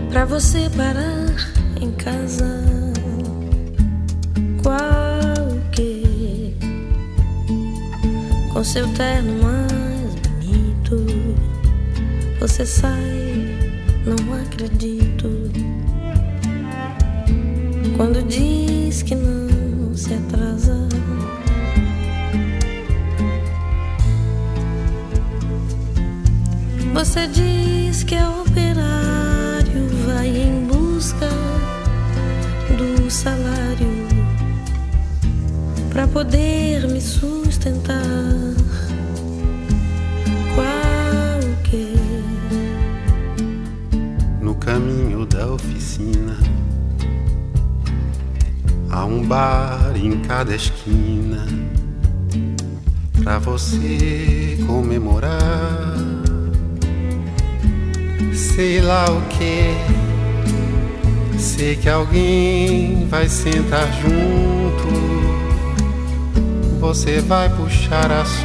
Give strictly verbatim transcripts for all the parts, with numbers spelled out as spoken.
pra você parar em casa. Qualquer, com seu terno mais bonito, você sai, não acredito. Quando diz que não se atrasa, você diz que é operário, vai em busca do salário pra poder me sustentar. Qualquer, no caminho da oficina há um bar em cada esquina pra você comemorar. Sei lá o que, sei que alguém vai sentar junto, você vai puxar assunto,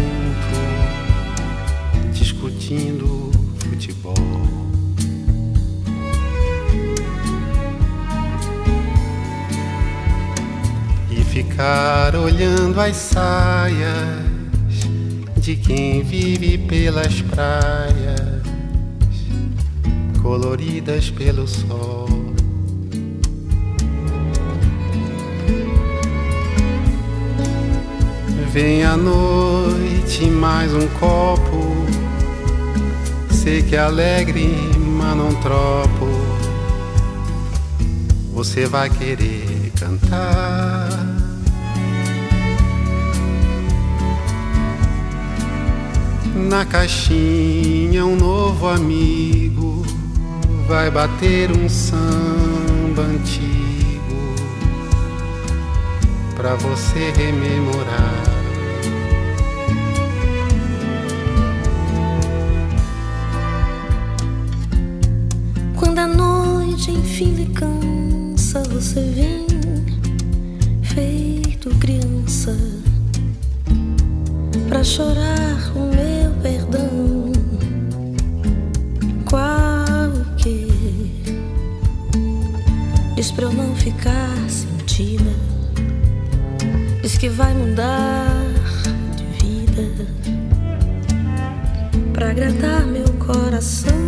discutindo futebol. E ficar olhando as saias de quem vive pelas praias, coloridas pelo sol. Vem a noite, mais um copo, sei que é alegre, mas não tropo. Você vai querer cantar. Na caixinha um novo amigo vai bater um samba antigo pra você rememorar. Quando a noite enfim lhe cansa, você vem feito criança pra chorar o meu perdão. Qualquer, diz pra eu não ficar sentida, diz que vai mudar de vida pra agradar meu coração.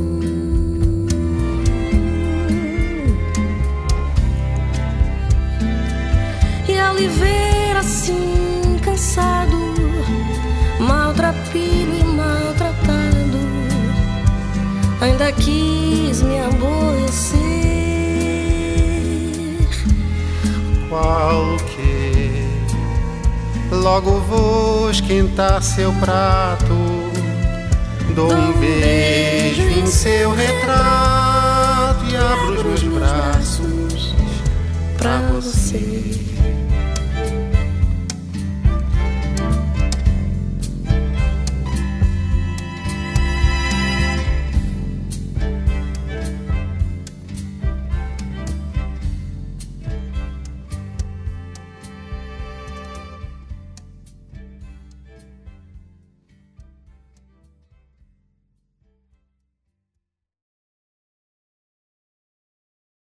E ao lhe ver assim cansado, maltrapilho e maltratado, ainda quis me aborrecer. Qualquer, logo vou esquentar seu prato, dou um beijo em seu retrato.